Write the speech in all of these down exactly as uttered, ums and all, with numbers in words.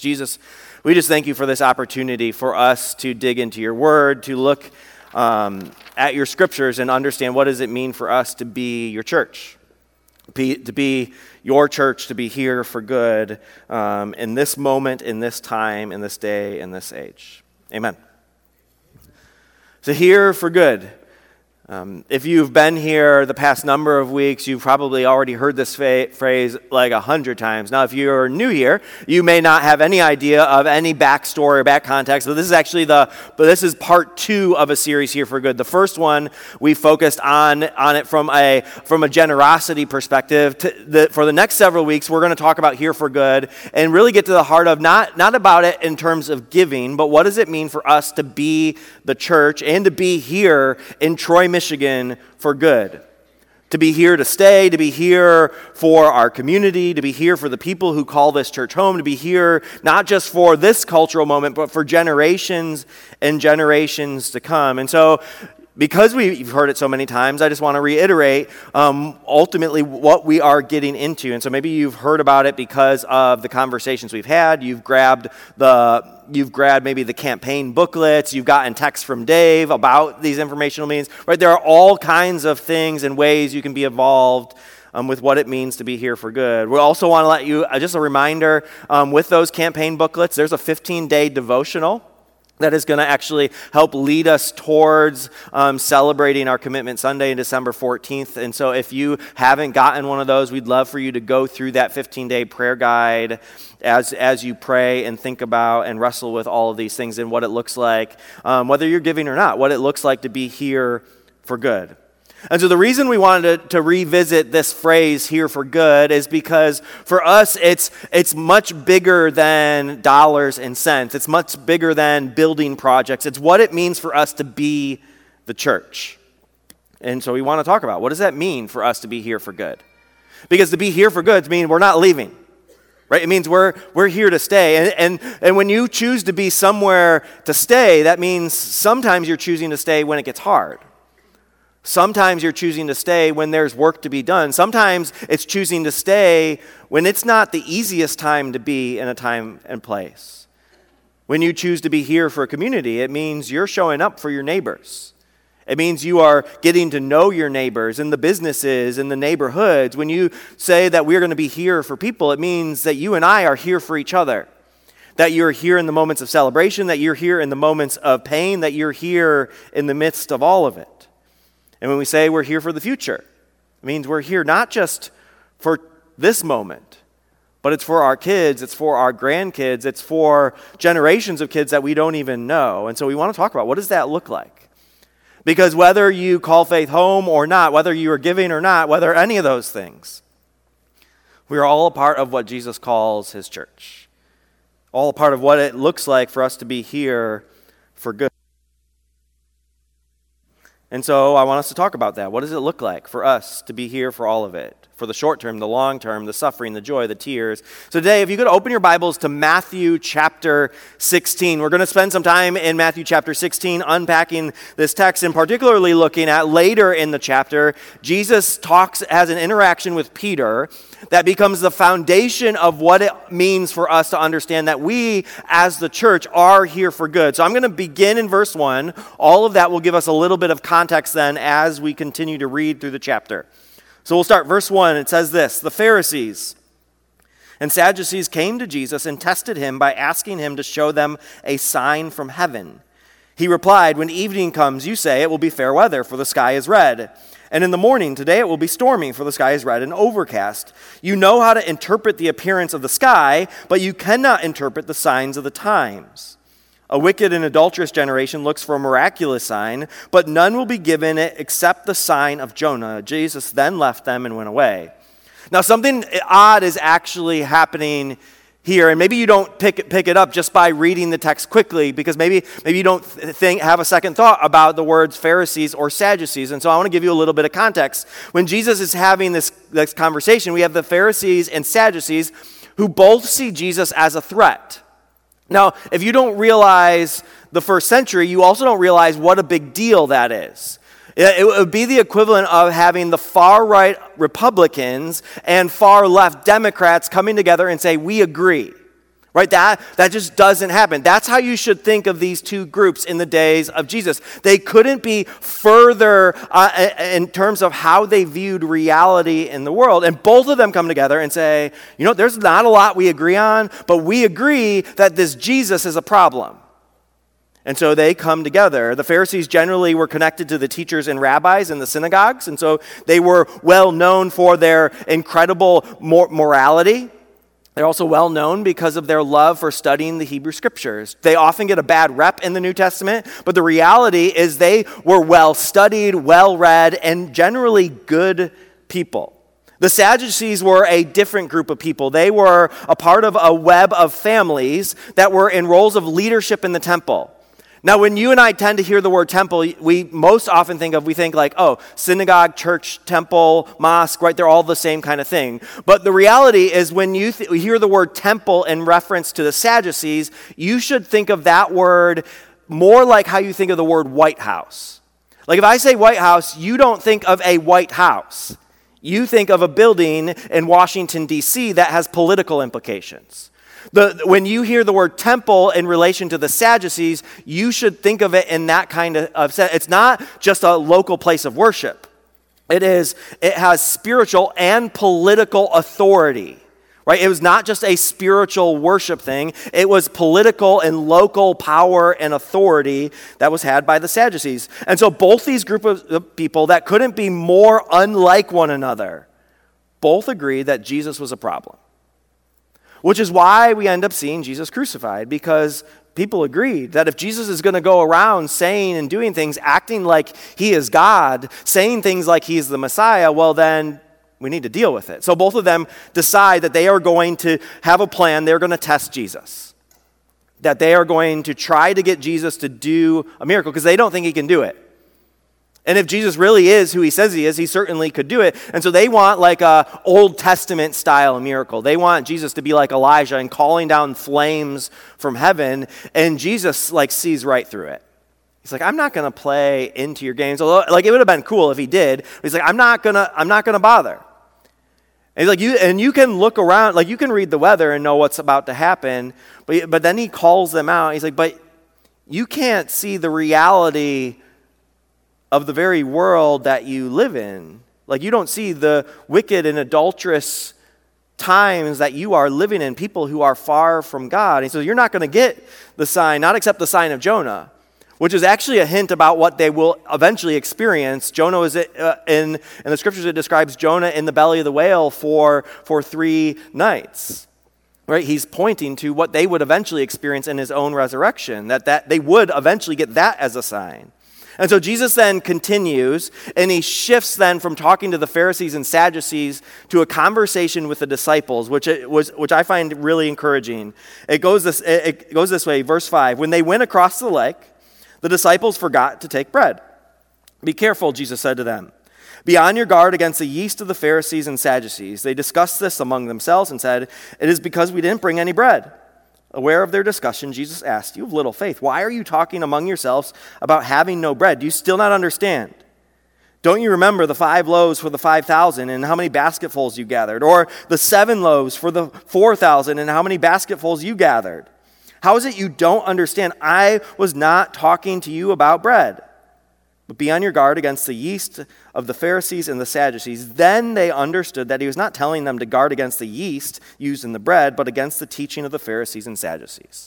Jesus, we just thank you for this opportunity for us to dig into your word, to look um, at your scriptures and understand what does it mean for us to be your church, be, to be your church, to be here for good um, in this moment, in this time, in this day, in this age. Amen. So here for good. Um, if you've been here the past number of weeks, you've probably already heard this fa- phrase like a hundred times. Now, if you're new here, you may not have any idea of any backstory or back context, but this is actually the, but this is part two of a series here for good. The first one, we focused on, on it from a, from a generosity perspective. To the, for the next several weeks, we're going to talk about here for good and really get to the heart of not, not about it in terms of giving, but what does it mean for us to be the church and to be here in Troy, Michigan for good, to be here to stay, to be here for our community, to be here for the people who call this church home, to be here not just for this cultural moment, but for generations and generations to come. And so because we've heard it so many times, I just want to reiterate um, ultimately what we are getting into. And so maybe you've heard about it because of the conversations we've had. You've grabbed the You've grabbed maybe the campaign booklets. You've gotten texts from Dave about these informational meetings. Right? There are all kinds of things and ways you can be involved um, with what it means to be here for good. We also want to let you, uh, just a reminder, um, with those campaign booklets, there's a fifteen-day devotional that is going to actually help lead us towards um, celebrating our Commitment Sunday on December fourteenth. And so if you haven't gotten one of those, we'd love for you to go through that fifteen-day prayer guide as as you pray and think about and wrestle with all of these things and what it looks like, um, whether you're giving or not, what it looks like to be here for good. And so the reason we wanted to, to revisit this phrase, here for good, is because for us, it's it's much bigger than dollars and cents. It's much bigger than building projects. It's what it means for us to be the church. And so we want to talk about, what does that mean for us to be here for good? Because to be here for good means we're not leaving. Right? It means we're we're here to stay. And, and and when you choose to be somewhere to stay, that means sometimes you're choosing to stay when it gets hard. Sometimes you're choosing to stay when there's work to be done. Sometimes it's choosing to stay when it's not the easiest time to be in a time and place. When you choose to be here for a community, it means you're showing up for your neighbors. It means you are getting to know your neighbors and the businesses and the neighborhoods. When you say that we're going to be here for people, it means that you and I are here for each other. That you're here in the moments of celebration, that you're here in the moments of pain, that you're here in the midst of all of it. And when we say we're here for the future, it means we're here not just for this moment, but it's for our kids, it's for our grandkids, it's for generations of kids that we don't even know. And so we want to talk about, what does that look like? Because whether you call faith home or not, whether you are giving or not, whether any of those things, we are all a part of what Jesus calls his church. All a part of what it looks like for us to be here for good. And so I want us to talk about that. What does it look like for us to be here for all of it? For the short term, the long term, the suffering, the joy, the tears. So today, if you could open your Bibles to Matthew chapter sixteen. We're going to spend some time in Matthew chapter sixteen unpacking this text and particularly looking at later in the chapter, Jesus talks, has an interaction with Peter that becomes the foundation of what it means for us to understand that we as the church are here for good. So I'm going to begin in verse one. All of that will give us a little bit of context then as we continue to read through the chapter. So we'll start verse one. It says this: the Pharisees and Sadducees came to Jesus and tested him by asking him to show them a sign from heaven. He replied, "When evening comes, you say it will be fair weather, for the sky is red. And in the morning, today it will be stormy, for the sky is red and overcast. You know how to interpret the appearance of the sky, but you cannot interpret the signs of the times. A wicked and adulterous generation looks for a miraculous sign, but none will be given it except the sign of Jonah." Jesus then left them and went away. Now, something odd is actually happening here, and maybe you don't pick it, pick it up just by reading the text quickly, because maybe maybe you don't think have a second thought about the words Pharisees or Sadducees. And so I want to give you a little bit of context. When Jesus is having this, this conversation, we have the Pharisees and Sadducees who both see Jesus as a threat. Now, if you don't realize the first century, you also don't realize what a big deal that is. It would be the equivalent of having the far-right Republicans and far-left Democrats coming together and say, we agree. Right? That, that just doesn't happen. That's how you should think of these two groups in the days of Jesus. They couldn't be further uh, in terms of how they viewed reality in the world. And both of them come together and say, you know, there's not a lot we agree on, but we agree that this Jesus is a problem. And so they come together. The Pharisees generally were connected to the teachers and rabbis in the synagogues, and so they were well known for their incredible mor- morality. They're also well known because of their love for studying the Hebrew Scriptures. They often get a bad rep in the New Testament, but the reality is they were well studied, well read, and generally good people. The Sadducees were a different group of people. They were a part of a web of families that were in roles of leadership in the temple. Now, when you and I tend to hear the word temple, we most often think of, we think like, oh, synagogue, church, temple, mosque, right? They're all the same kind of thing. But the reality is when you th- hear the word temple in reference to the Sadducees, you should think of that word more like how you think of the word White House. Like if I say White House, you don't think of a White House. You think of a building in Washington, D C that has political implications. The, when you hear the word temple in relation to the Sadducees, you should think of it in that kind of, of sense. It's not just a local place of worship. It is, it has spiritual and political authority, right? It was not just a spiritual worship thing. It was political and local power and authority that was had by the Sadducees. And so both these group of people that couldn't be more unlike one another, both agreed that Jesus was a problem. Which is why we end up seeing Jesus crucified, because people agreed that if Jesus is going to go around saying and doing things, acting like he is God, saying things like he's the Messiah, well then we need to deal with it. So both of them decide that they are going to have a plan. They're going to test Jesus. That they are going to try to get Jesus to do a miracle because they don't think he can do it. And if Jesus really is who he says he is, he certainly could do it. And so they want like a Old Testament style miracle. They want Jesus to be like Elijah and calling down flames from heaven. And Jesus like sees right through it. He's like, I'm not going to play into your games. Although like it would have been cool if he did. He's like, I'm not going to, I'm not going to bother. And he's like, you, and you can look around, like you can read the weather and know what's about to happen. But, but then he calls them out. He's like, but you can't see the reality of the very world that you live in. Like you don't see the wicked and adulterous times that you are living in, people who are far from God. And so you're not going to get the sign, not except the sign of Jonah, which is actually a hint about what they will eventually experience. Jonah is uh, in, in the scriptures, it describes Jonah in the belly of the whale for, for three nights. Right? He's pointing to what they would eventually experience in his own resurrection, that, that they would eventually get that as a sign. And so Jesus then continues, and he shifts then from talking to the Pharisees and Sadducees to a conversation with the disciples, which it was, which I find really encouraging. It goes this, it goes this way, verse five. When they went across the lake, the disciples forgot to take bread. Be careful, Jesus said to them. Be on your guard against the yeast of the Pharisees and Sadducees. They discussed this among themselves and said, it is because we didn't bring any bread. Aware of their discussion, Jesus asked, you have little faith. Why are you talking among yourselves about having no bread? Do you still not understand? Don't you remember the five loaves for the five thousand and how many basketfuls you gathered? Or the seven loaves for the four thousand and how many basketfuls you gathered? How is it you don't understand? I was not talking to you about bread. But be on your guard against the yeast of the Pharisees and the Sadducees. Then they understood that he was not telling them to guard against the yeast used in the bread, but against the teaching of the Pharisees and Sadducees.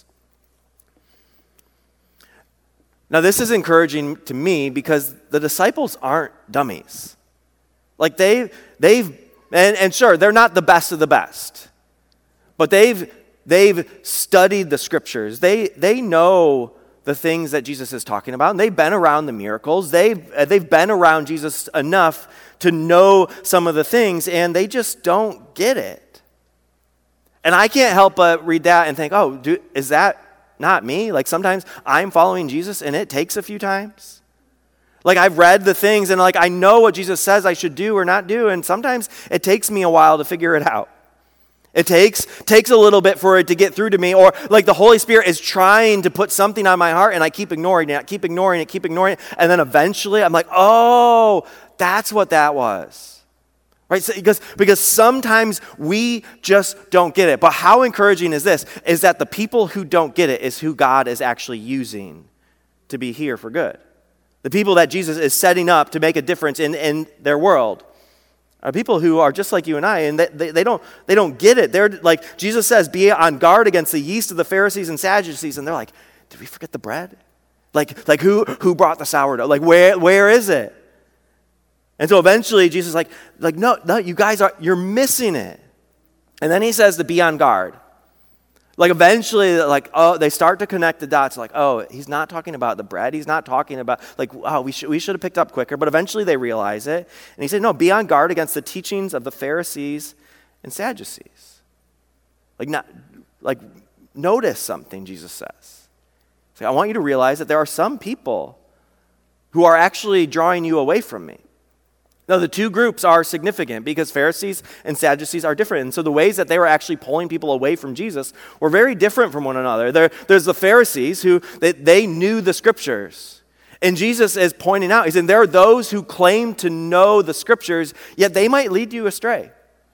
Now, this is encouraging to me because the disciples aren't dummies. Like they, they've, and, and sure, they're not the best of the best, but they've, they've studied the scriptures. They, they know the things that Jesus is talking about, and they've been around the miracles. They've, they've been around Jesus enough to know some of the things, and they just don't get it. And I can't help but read that and think, oh, do, is that not me? Like sometimes I'm following Jesus, and it takes a few times. Like I've read the things, and like I know what Jesus says I should do or not do, and sometimes it takes me a while to figure it out. It takes takes a little bit for it to get through to me, or like the Holy Spirit is trying to put something on my heart and I keep ignoring it, I keep ignoring it, keep ignoring it, and then eventually I'm like, oh, that's what that was. Right? So, because, because sometimes we just don't get it. But how encouraging is this? Is that the people who don't get it is who God is actually using to be here for good. The people that Jesus is setting up to make a difference in, in their world are people who are just like you and I, and they, they, they don't they don't get it. They're like, Jesus says, be on guard against the yeast of the Pharisees and Sadducees, and they're like, did we forget the bread? Like, like who who brought the sourdough? Like, where where is it? And so eventually Jesus is like, like, no, no, you guys are, you're missing it. And then he says to be on guard. Like eventually, like, oh, they start to connect the dots. Like, oh, he's not talking about the bread. He's not talking about, like, oh, we should we should have picked up quicker. But eventually they realize it. And he said, no, be on guard against the teachings of the Pharisees and Sadducees. Like, not, like, notice something, Jesus says. He's like, I want you to realize that there are some people who are actually drawing you away from me. Now, the two groups are significant because Pharisees and Sadducees are different. And so the ways that they were actually pulling people away from Jesus were very different from one another. There, there's the Pharisees who, they, they knew the scriptures. And Jesus is pointing out, he's saying there are those who claim to know the scriptures, yet they might lead you astray.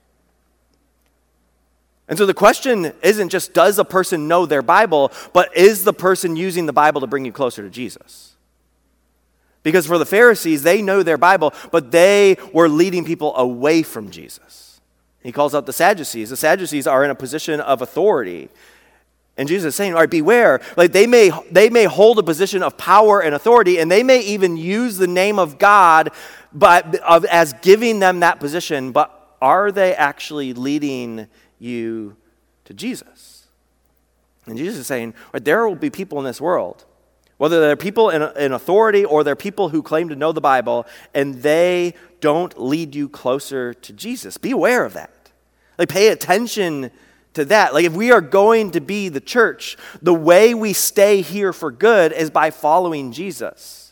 And so the question isn't just does a person know their Bible, but is the person using the Bible to bring you closer to Jesus? Because for the Pharisees, they know their Bible, but they were leading people away from Jesus. He calls out the Sadducees. The Sadducees are in a position of authority. And Jesus is saying, all right, beware. Like they may, they may hold a position of power and authority, and they may even use the name of God but, of, as giving them that position, but are they actually leading you to Jesus? And Jesus is saying, right, there will be people in this world, whether they're people in, in authority or they're people who claim to know the Bible, and they don't lead you closer to Jesus. Be aware of that. Like, pay attention to that. Like, if we are going to be the church, the way we stay here for good is by following Jesus.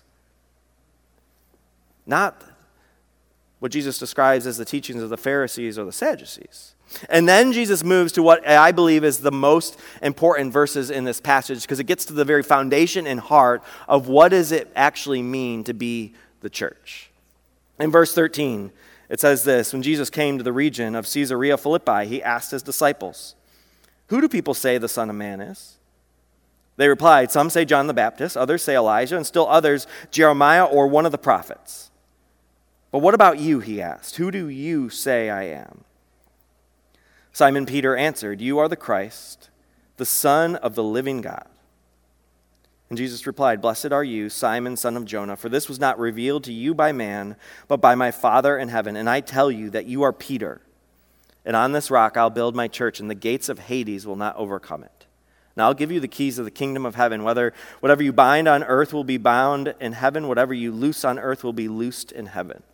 Not what Jesus describes as the teachings of the Pharisees or the Sadducees. And then Jesus moves to what I believe is the most important verses in this passage, because it gets to the very foundation and heart of what does it actually mean to be the church. In verse thirteen, it says this: when Jesus came to the region of Caesarea Philippi, he asked his disciples, "Who do people say the Son of Man is?" They replied, "Some say John the Baptist, others say Elijah, and still others Jeremiah or one of the prophets." "But what about you?" he asked. "Who do you say I am?" Simon Peter answered, "You are the Christ, the Son of the living God." And Jesus replied, "Blessed are you, Simon, son of Jonah, for this was not revealed to you by man, but by my Father in heaven. And I tell you that you are Peter, and on this rock I'll build my church, and the gates of Hades will not overcome it. Now I'll give you the keys of the kingdom of heaven. Whether whatever you bind on earth will be bound in heaven, whatever you loose on earth will be loosed in heaven."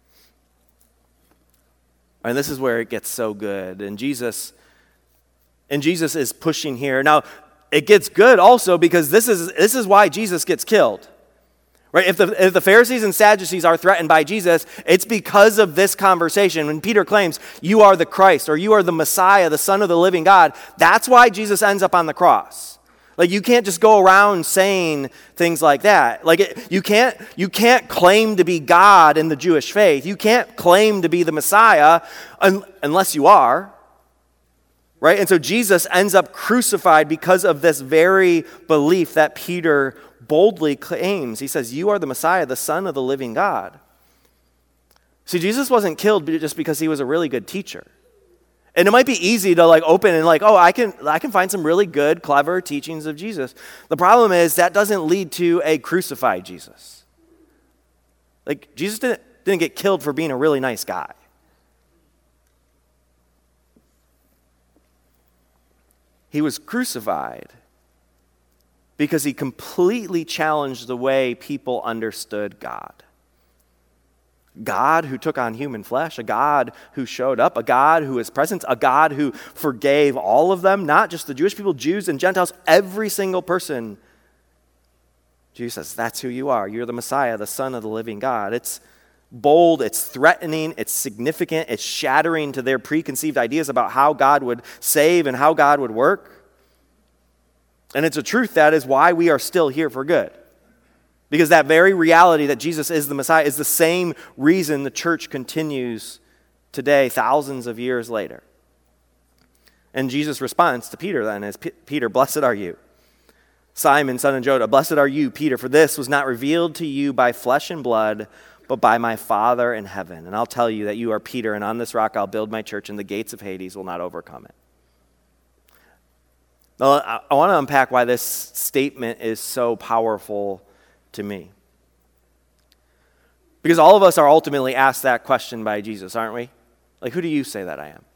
And this is where it gets so good. And Jesus, and Jesus is pushing here. Now, it gets good also because this is this is why Jesus gets killed. Right? If the if the Pharisees and Sadducees are threatened by Jesus, it's because of this conversation. When Peter claims, "You are the Christ," or "You are the Messiah, the Son of the living God," that's why Jesus ends up on the cross. Like, you can't just go around saying things like that. Like, it, you can't you can't claim to be God in the Jewish faith. You can't claim to be the Messiah un, unless you are. Right? And so Jesus ends up crucified because of this very belief that Peter boldly claims. He says, "You are the Messiah, the Son of the living God." See, Jesus wasn't killed just because he was a really good teacher. And it might be easy to like open and like, oh, I can I can find some really good, clever teachings of Jesus. The problem is that doesn't lead to a crucified Jesus. Like, Jesus didn't, didn't get killed for being a really nice guy. He was crucified because he completely challenged the way people understood God. God who took on human flesh, a God who showed up, a God who is present, a God who forgave all of them, not just the Jewish people, Jews and Gentiles, every single person. Jesus says, that's who you are. You're the Messiah, the Son of the living God. It's bold, it's threatening, it's significant, it's shattering to their preconceived ideas about how God would save and how God would work. And it's a truth that is why we are still here for good. Because that very reality that Jesus is the Messiah is the same reason the church continues today, thousands of years later. And Jesus' response to Peter then is, Peter, blessed are you, Simon, son of Jonah, blessed are you, Peter, for this was not revealed to you by flesh and blood, but by my Father in heaven. And I'll tell you that you are Peter, and on this rock I'll build my church, and the gates of Hades will not overcome it. Now, I want to unpack why this statement is so powerful to me. Because all of us are ultimately asked that question by Jesus, aren't we? Like, who do you say that I am?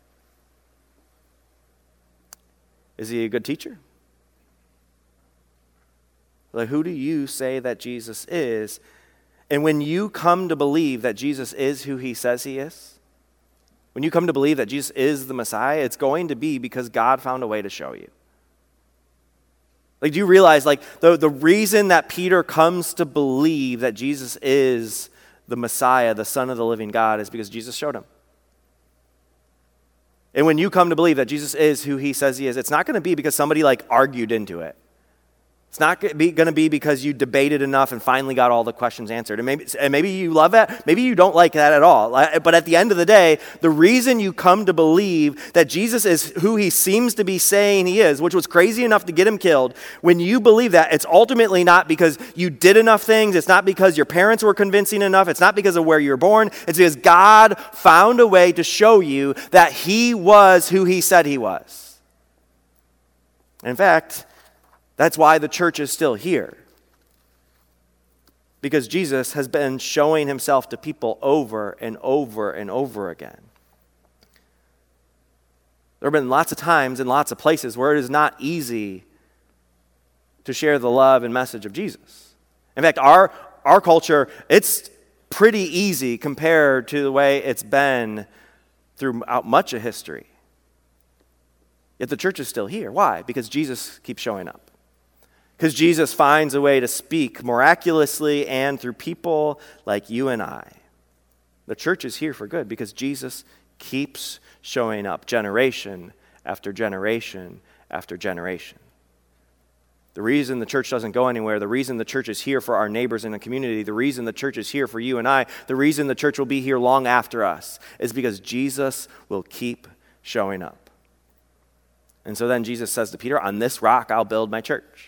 Is he a good teacher? Like, who do you say that Jesus is? And when you come to believe that Jesus is who he says he is, when you come to believe that Jesus is the Messiah, it's going to be because God found a way to show you. Like, do you realize, like, the, the reason that Peter comes to believe that Jesus is the Messiah, the Son of the living God, is because Jesus showed him. And when you come to believe that Jesus is who he says he is, it's not going to be because somebody, like, argued into it. It's not going to be because you debated enough and finally got all the questions answered. And maybe, and maybe you love that. Maybe you don't like that at all. But at the end of the day, the reason you come to believe that Jesus is who he seems to be saying he is, which was crazy enough to get him killed, when you believe that, it's ultimately not because you did enough things. It's not because your parents were convincing enough. It's not because of where you were born. It's because God found a way to show you that he was who he said he was. In fact, that's why the church is still here. Because Jesus has been showing himself to people over and over and over again. There have been lots of times and lots of places where it is not easy to share the love and message of Jesus. In fact, our, our culture, it's pretty easy compared to the way it's been throughout much of history. Yet the church is still here. Why? Because Jesus keeps showing up. Because Jesus finds a way to speak miraculously and through people like you and I. The church is here for good because Jesus keeps showing up generation after generation after generation. The reason the church doesn't go anywhere, the reason the church is here for our neighbors in the community, the reason the church is here for you and I, the reason the church will be here long after us is because Jesus will keep showing up. And so then Jesus says to Peter, on this rock I'll build my church.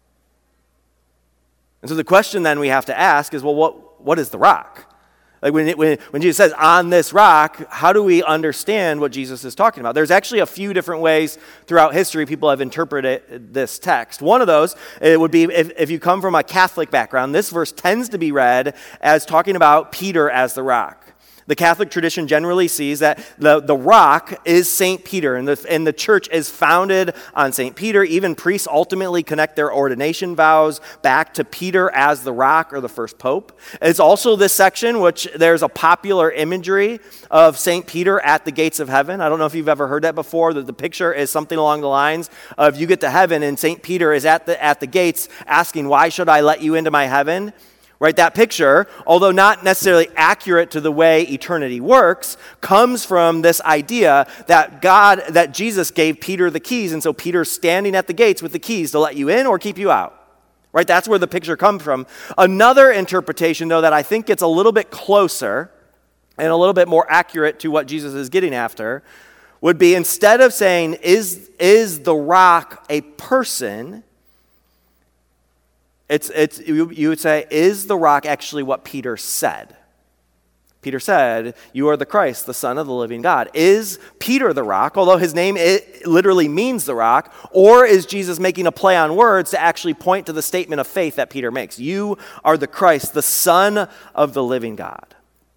And so the question then we have to ask is, well, what, what is the rock? Like when, it, when, when Jesus says, on this rock, how do we understand what Jesus is talking about? There's actually a few different ways throughout history people have interpreted this text. One of those, it would be if, if you come from a Catholic background, this verse tends to be read as talking about Peter as the rock. The Catholic tradition generally sees that the, the rock is Saint Peter, and the, and the church is founded on Saint Peter. Even priests ultimately connect their ordination vows back to Peter as the rock or the first pope. It's also this section which there's a popular imagery of Saint Peter at the gates of heaven. I don't know if you've ever heard that before, that the picture is something along the lines of you get to heaven and Saint Peter is at the, at the gates asking, why should I let you into my heaven? Right, that picture, although not necessarily accurate to the way eternity works, comes from this idea that God, that Jesus gave Peter the keys, and so Peter's standing at the gates with the keys to let you in or keep you out. Right, that's where the picture comes from. Another interpretation, though, that I think gets a little bit closer and a little bit more accurate to what Jesus is getting after, would be instead of saying, is, is the rock a person? It's, it's, you, you would say, is the rock actually what Peter said? Peter said, you are the Christ, the Son of the living God. Is Peter the rock, although his name it literally means the rock, or is Jesus making a play on words to actually point to the statement of faith that Peter makes? You are the Christ, the Son of the living God.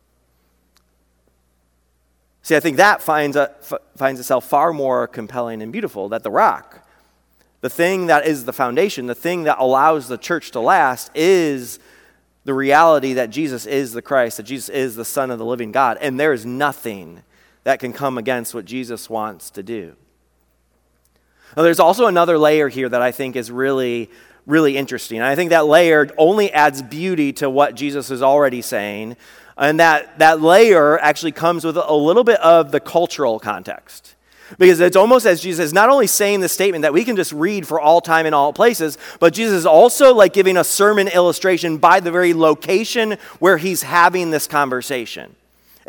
See, I think that finds, a, f- finds itself far more compelling and beautiful, that the rock, the thing that is the foundation, the thing that allows the church to last is the reality that Jesus is the Christ, that Jesus is the Son of the living God, and there is nothing that can come against what Jesus wants to do. Now, there's also another layer here that I think is really, really interesting. And I think that layer only adds beauty to what Jesus is already saying, and that, that layer actually comes with a little bit of the cultural context. Because it's almost as Jesus is not only saying the statement that we can just read for all time in all places, but Jesus is also like giving a sermon illustration by the very location where he's having this conversation.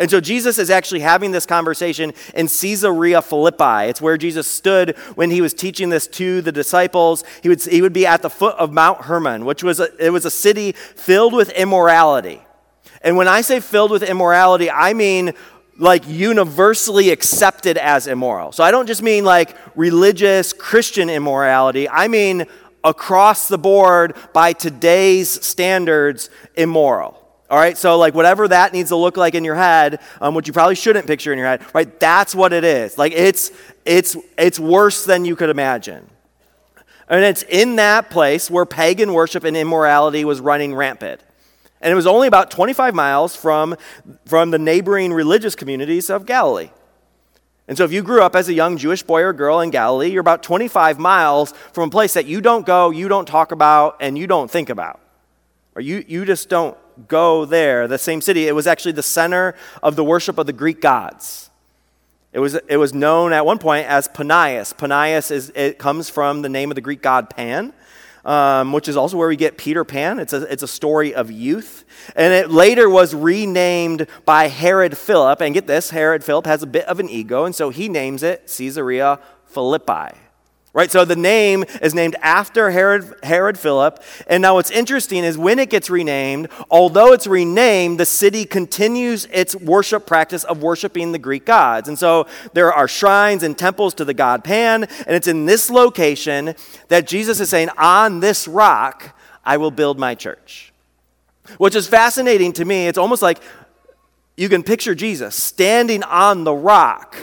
And so Jesus is actually having this conversation in Caesarea Philippi. It's where Jesus stood when he was teaching this to the disciples. He would, he would be at the foot of Mount Hermon, which was a, it was a city filled with immorality. And when I say filled with immorality, I mean like universally accepted as immoral. So I don't just mean like religious Christian immorality. I mean across the board, by today's standards, immoral. All right, so like whatever that needs to look like in your head, um, which you probably shouldn't picture in your head, right? That's what it is. Like it's it's it's worse than you could imagine. And it's in that place where pagan worship and immorality was running rampant. And it was only about twenty-five miles from, from the neighboring religious communities of Galilee. And so if you grew up as a young Jewish boy or girl in Galilee, you're about twenty-five miles from a place that you don't go, you don't talk about, and you don't think about. Or you, you just don't go there. The same city, it was actually the center of the worship of the Greek gods. It was, it was known at one point as Panias. Panias is, it comes from the name of the Greek god Pan, um, which is also where we get Peter Pan. It's a, it's a story of youth. And it later was renamed by Herod Philip. And get this, Herod Philip has a bit of an ego, and so he names it Caesarea Philippi. Right, so the name is named after Herod, Herod Philip. And now what's interesting is when it gets renamed, although it's renamed, the city continues its worship practice of worshiping the Greek gods. And so there are shrines and temples to the god Pan, and it's in this location that Jesus is saying, on this rock, I will build my church. Which is fascinating to me. It's almost like you can picture Jesus standing on the rock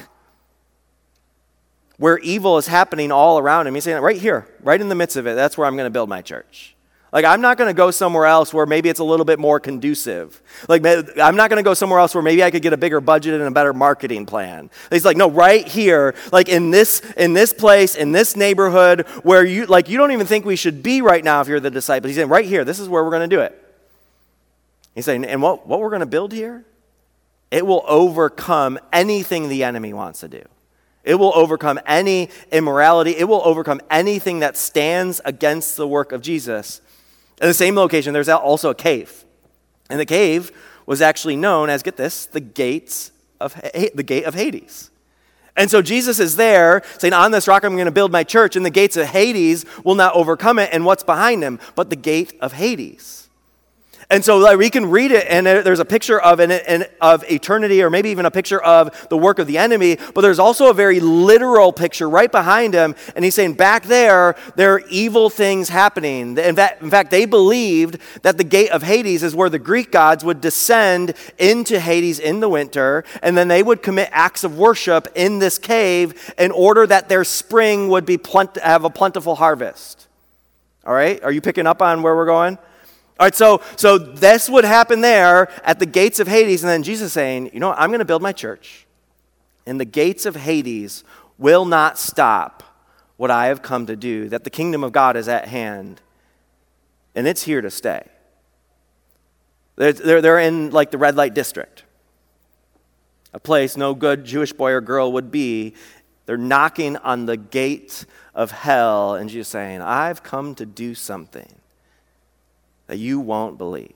where evil is happening all around him. He's saying, right here, right in the midst of it, that's where I'm going to build my church. Like, I'm not going to go somewhere else where maybe it's a little bit more conducive. Like, I'm not going to go somewhere else where maybe I could get a bigger budget and a better marketing plan. He's like, no, right here, like in this in this place, in this neighborhood where you, like, you don't even think we should be right now if you're the disciple. He's saying, right here, this is where we're going to do it. He's saying, and what, what we're going to build here, it will overcome anything the enemy wants to do. It will overcome any immorality. It will overcome anything that stands against the work of Jesus. In the same location, there's also a cave. And the cave was actually known as, get this, the gates of the gate of Hades. And so Jesus is there saying, on this rock I'm going to build my church, and the gates of Hades will not overcome it. And what's behind him? But the gate of Hades. And so like, we can read it, and there's a picture of an, an, of eternity, or maybe even a picture of the work of the enemy, but there's also a very literal picture right behind him, and he's saying back there, there are evil things happening. In fact, in fact, they believed that the gate of Hades is where the Greek gods would descend into Hades in the winter, and then they would commit acts of worship in this cave in order that their spring would be plenty, have a plentiful harvest. All right? Are you picking up on where we're going? All right, so so this would happen there at the gates of Hades, and then Jesus saying, you know what, I'm going to build my church, and the gates of Hades will not stop what I have come to do, that the kingdom of God is at hand, and it's here to stay. They're, they're, they're in like the red light district, a place no good Jewish boy or girl would be. They're knocking on the gate of hell, and Jesus saying, I've come to do something that you won't believe.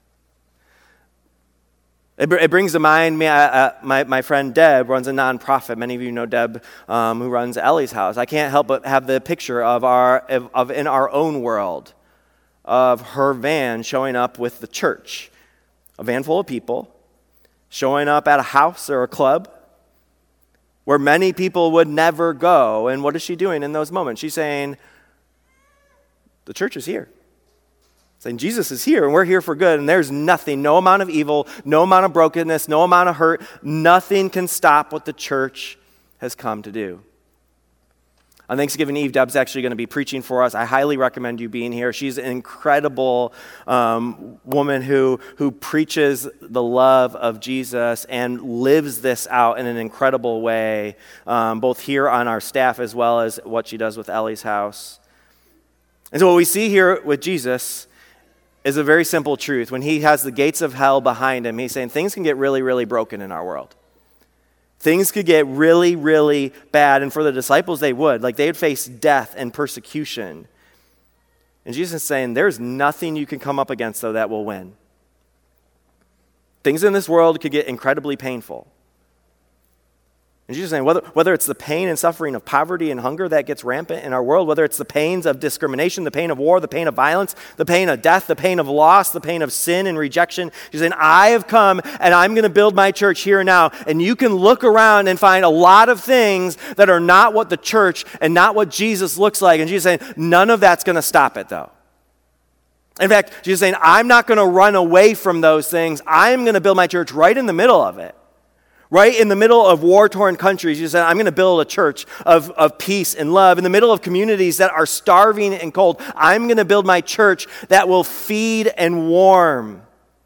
It, it brings to mind me, uh, my, my friend Deb runs a nonprofit. Many of you know Deb, um, who runs Ellie's House. I can't help but have the picture of our of, of in our own world of her van showing up with the church, a van full of people, showing up at a house or a club where many people would never go. And what is she doing in those moments? She's saying, the church is here. Saying Jesus is here, and we're here for good, and there's nothing, no amount of evil, no amount of brokenness, no amount of hurt, nothing can stop what the church has come to do. On Thanksgiving Eve, Deb's actually going to be preaching for us. I highly recommend you being here. She's an incredible um, woman who, who preaches the love of Jesus and lives this out in an incredible way, um, both here on our staff as well as what she does with Ellie's House. And so what we see here with Jesus is a very simple truth. When he has the gates of hell behind him, he's saying things can get really, really broken in our world. Things could get really, really bad. And for the disciples, they would. Like, they would face death and persecution. And Jesus is saying, there's nothing you can come up against, though, that will win. Things in this world could get incredibly painful. And Jesus is saying, whether, whether it's the pain and suffering of poverty and hunger that gets rampant in our world, whether it's the pains of discrimination, the pain of war, the pain of violence, the pain of death, the pain of loss, the pain of sin and rejection, he's saying, I have come and I'm going to build my church here and now. And you can look around and find a lot of things that are not what the church and not what Jesus looks like. And Jesus is saying, none of that's going to stop it though. In fact, Jesus is saying, I'm not going to run away from those things. I'm going to build my church right in the middle of it. Right in the middle of war-torn countries, Jesus said, I'm going to build a church of, of peace and love. In the middle of communities that are starving and cold, I'm going to build my church that will feed and warm.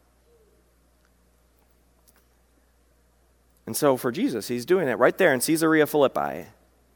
And so for Jesus, he's doing it right there in Caesarea Philippi. And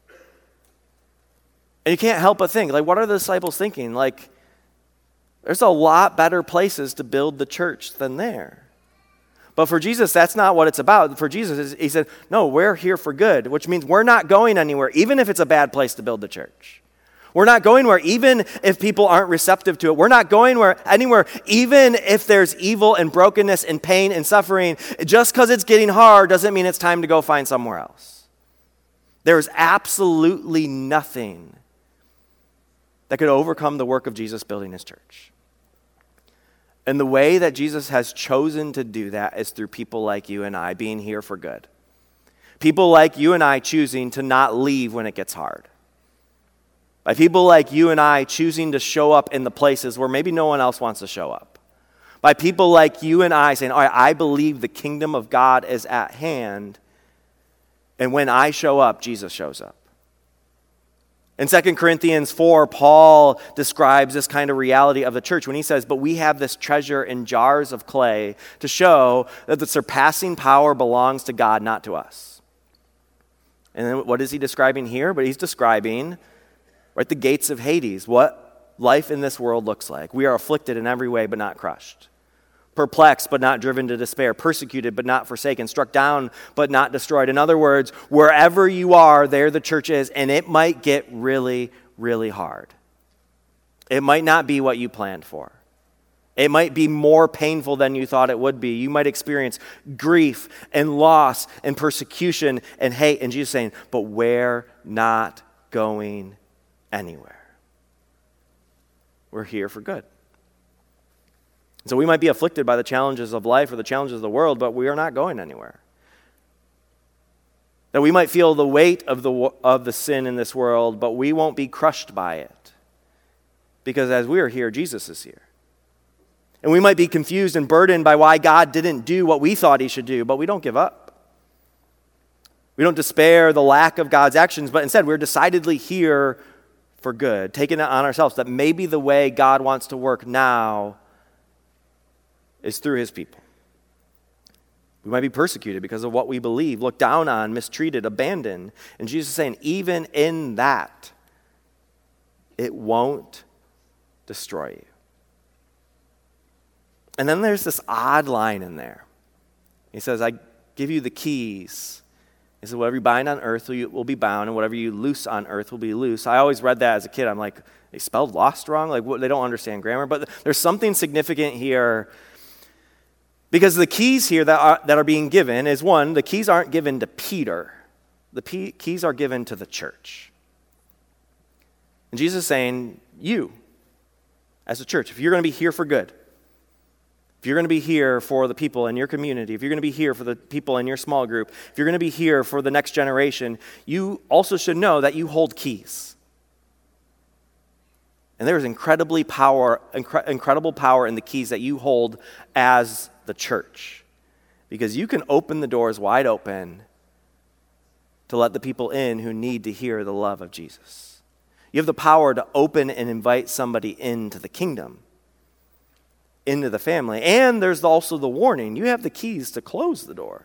you can't help but think, like, what are the disciples thinking? Like, there's a lot better places to build the church than there. But for Jesus, that's not what it's about. For Jesus, he said, no, we're here for good, which means we're not going anywhere, even if it's a bad place to build the church. We're not going where, even if people aren't receptive to it. We're not going where anywhere, even if there's evil and brokenness and pain and suffering. Just because it's getting hard doesn't mean it's time to go find somewhere else. There's absolutely nothing that could overcome the work of Jesus building his church. And the way that Jesus has chosen to do that is through people like you and I being here for good. People like you and I choosing to not leave when it gets hard. By people like you and I choosing to show up in the places where maybe no one else wants to show up. By people like you and I saying, all right, I believe the kingdom of God is at hand. And when I show up, Jesus shows up. In Second Corinthians four, Paul describes this kind of reality of the church when he says, but we have this treasure in jars of clay to show that the surpassing power belongs to God, not to us. And then what is he describing here? But he's describing, right, the gates of Hades, what life in this world looks like. We are afflicted in every way, but not crushed. Perplexed, but not driven to despair. Persecuted, but not forsaken. Struck down, but not destroyed. In other words, wherever you are, there the church is, and it might get really, really hard. It might not be what you planned for. It might be more painful than you thought it would be. You might experience grief and loss and persecution and hate. And Jesus is saying, but we're not going anywhere. We're here for good. So we might be afflicted by the challenges of life or the challenges of the world, but we are not going anywhere. That we might feel the weight of the of the sin in this world, but we won't be crushed by it. Because as we are here, Jesus is here. And we might be confused and burdened by why God didn't do what we thought he should do, but we don't give up. We don't despair the lack of God's actions, but instead we're decidedly here for good, taking it on ourselves that maybe the way God wants to work now is through his people. We might be persecuted because of what we believe, looked down on, mistreated, abandoned. And Jesus is saying, even in that, it won't destroy you. And then there's this odd line in there. He says, I give you the keys. He says, whatever you bind on earth will be bound, and whatever you loose on earth will be loose. I always read that as a kid. I'm like, they spelled lost wrong? Like, what, they don't understand grammar. But there's something significant here. Because the keys here that are, that are being given is, one, the keys aren't given to Peter. The P- keys are given to the church. And Jesus is saying, you, as a church, if you're going to be here for good, if you're going to be here for the people in your community, if you're going to be here for the people in your small group, if you're going to be here for the next generation, you also should know that you hold keys. And there is incredibly power, incre- incredible power in the keys that you hold as the church. Because you can open the doors wide open to let the people in who need to hear the love of Jesus. You have the power to open and invite somebody into the kingdom, into the family. And there's also the warning. You have the keys to close the doors.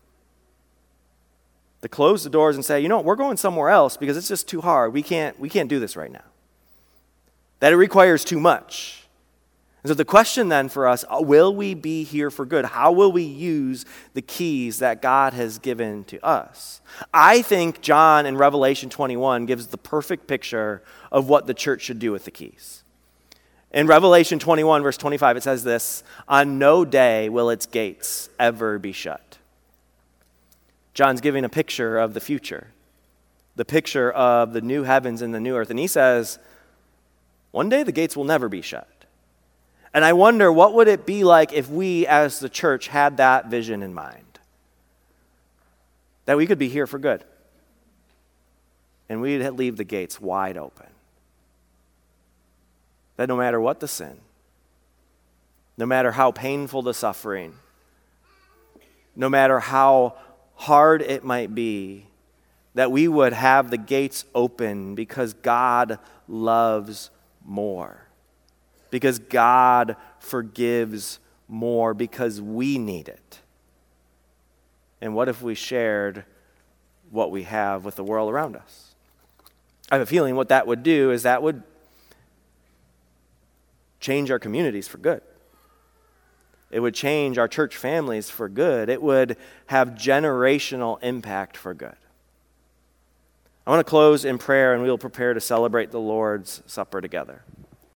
To close the doors and say, you know what, we're going somewhere else because it's just too hard. We can't, we can't do this right now. That it requires too much. And so the question then for us, will we be here for good? How will we use the keys that God has given to us? I think John in Revelation twenty-one gives the perfect picture of what the church should do with the keys. In Revelation twenty-one, verse twenty-five, it says this, "On no day will its gates ever be shut." John's giving a picture of the future, the picture of the new heavens and the new earth. And he says, one day the gates will never be shut. And I wonder, what would it be like if we as the church had that vision in mind? That we could be here for good. And we'd leave the gates wide open. That no matter what the sin, no matter how painful the suffering, no matter how hard it might be, that we would have the gates open because God loves more. Because God forgives more, because we need it. And what if we shared what we have with the world around us? I have a feeling what that would do is that would change our communities for good. It would change our church families for good. It would have generational impact for good. I want to close in prayer, and we will prepare to celebrate the Lord's Supper together.